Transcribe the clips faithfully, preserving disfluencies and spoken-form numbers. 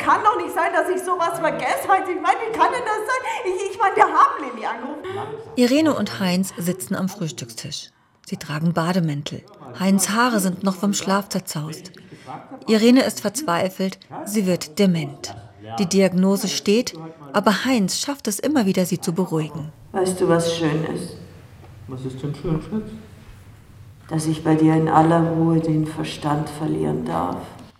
kann doch nicht sein, dass ich sowas vergesse. Heinz, ich meine, wie kann denn das sein? Ich, ich meine, wir haben Lilli angerufen. Irene und Heinz sitzen am Frühstückstisch. Sie tragen Bademäntel. Heinz' Haare sind noch vom Schlaf zerzaust. Irene ist verzweifelt, sie wird dement. Die Diagnose steht, aber Heinz schafft es immer wieder, sie zu beruhigen. Weißt du, was schön ist? Was ist denn schön, Schatz? Dass ich bei dir in aller Ruhe den Verstand verlieren darf.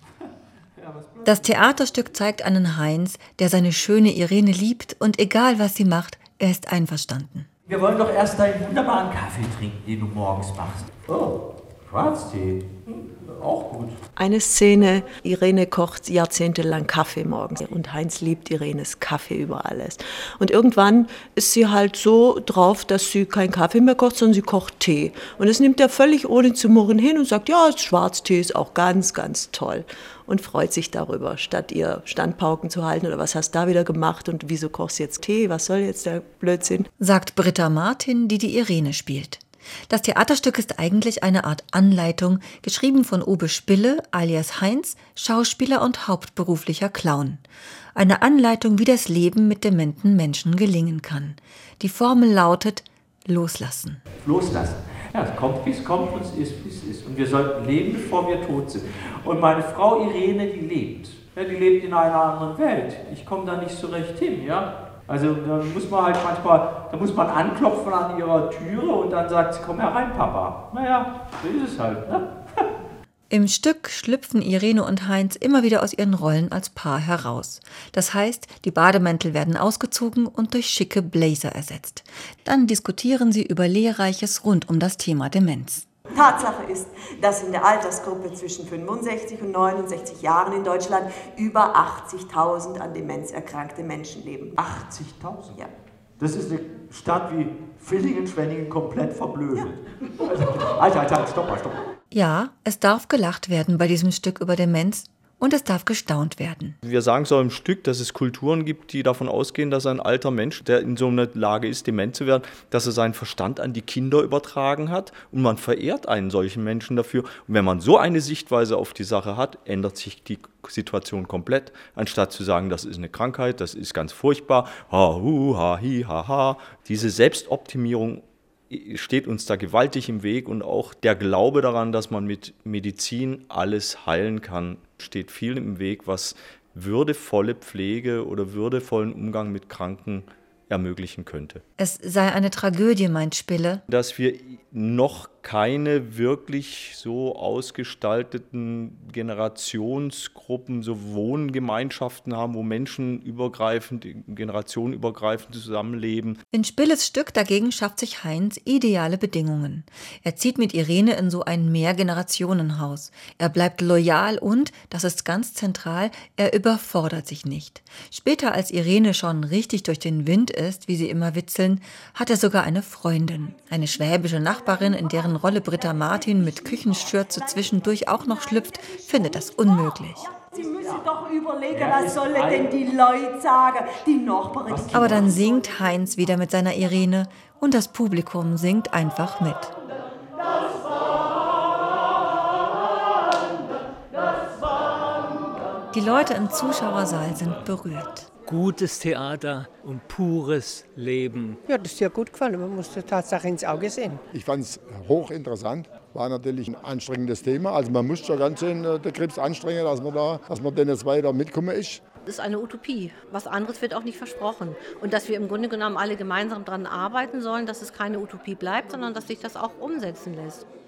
Das Theaterstück zeigt einen Heinz, der seine schöne Irene liebt und egal was sie macht, er ist einverstanden. Wir wollen doch erst deinen wunderbaren Kaffee trinken, den du morgens machst. Oh, Schwarztee. Auch gut. Eine Szene, Irene kocht jahrzehntelang Kaffee morgens und Heinz liebt Irenes Kaffee über alles. Und irgendwann ist sie halt so drauf, dass sie keinen Kaffee mehr kocht, sondern sie kocht Tee. Und das nimmt er völlig ohne zu murren hin und sagt, ja, Schwarztee ist auch ganz, ganz toll. Und freut sich darüber, statt ihr Standpauken zu halten oder was hast du da wieder gemacht und wieso kochst du jetzt Tee, was soll jetzt der Blödsinn? Sagt Britta Martin, die die Irene spielt. Das Theaterstück ist eigentlich eine Art Anleitung, geschrieben von Obe Spille alias Heinz, Schauspieler und hauptberuflicher Clown. Eine Anleitung, wie das Leben mit dementen Menschen gelingen kann. Die Formel lautet: Loslassen. Loslassen. Ja, es kommt, wie es kommt und es ist, wie es ist. Und wir sollten leben, bevor wir tot sind. Und meine Frau Irene, die lebt. Ja, die lebt in einer anderen Welt. Ich komme da nicht so recht hin, ja. Also da muss man halt manchmal, da muss man anklopfen an ihrer Türe und dann sagt sie, komm herein, Papa. Naja, so ist es halt, ne? Im Stück schlüpfen Irene und Heinz immer wieder aus ihren Rollen als Paar heraus. Das heißt, die Bademäntel werden ausgezogen und durch schicke Blazer ersetzt. Dann diskutieren sie über Lehrreiches rund um das Thema Demenz. Tatsache ist, dass in der Altersgruppe zwischen fünfundsechzig und neunundsechzig Jahren in Deutschland über achtzigtausend an Demenz erkrankte Menschen leben. achtzigtausend? Ja. Das ist eine Stadt wie Villingen-Schwenningen komplett verblödet. Ja. Also, Alter, Alter, stopp mal, stopp mal. Ja, es darf gelacht werden bei diesem Stück über Demenz. Und es darf gestaunt werden. Wir sagen so im Stück, dass es Kulturen gibt, die davon ausgehen, dass ein alter Mensch, der in so einer Lage ist, dement zu werden, dass er seinen Verstand an die Kinder übertragen hat. Und man verehrt einen solchen Menschen dafür. Und wenn man so eine Sichtweise auf die Sache hat, ändert sich die Situation komplett. Anstatt zu sagen, das ist eine Krankheit, das ist ganz furchtbar, ha, hu, ha, hi, ha, ha. Diese Selbstoptimierung steht uns da gewaltig im Weg und auch der Glaube daran, dass man mit Medizin alles heilen kann, steht viel im Weg, was würdevolle Pflege oder würdevollen Umgang mit Kranken ermöglichen könnte. Es sei eine Tragödie, meint Spille, dass wir noch keine wirklich so ausgestalteten Generationsgruppen, so Wohngemeinschaften haben, wo Menschen übergreifend, generationenübergreifend zusammenleben. In Spilles Stück dagegen schafft sich Heinz ideale Bedingungen. Er zieht mit Irene in so ein Mehrgenerationenhaus. Er bleibt loyal und, das ist ganz zentral, er überfordert sich nicht. Später, als Irene schon richtig durch den Wind ist, wie sie immer witzeln, hat er sogar eine Freundin, eine schwäbische Nachbarin, in deren Rolle Britta Martin mit Küchenschürze zwischendurch auch noch schlüpft, findet das unmöglich. Sie müssen doch überlegen, was sollen denn die Leute sagen, die Nachbarin. Die Aber dann singt Heinz wieder mit seiner Irene und das Publikum singt einfach mit. Die Leute im Zuschauersaal sind berührt. Gutes Theater und pures Leben. Ja, das ist ja gut gefallen. Man muss der Tatsache ins Auge sehen. Ich fand es hochinteressant. War natürlich ein anstrengendes Thema. Also man muss schon ganz schön äh, den Krebs anstrengen, dass man da, dass man denn jetzt weiter mitkommen ist. Das ist eine Utopie. Was anderes wird auch nicht versprochen. Und dass wir im Grunde genommen alle gemeinsam daran arbeiten sollen, dass es keine Utopie bleibt, sondern dass sich das auch umsetzen lässt.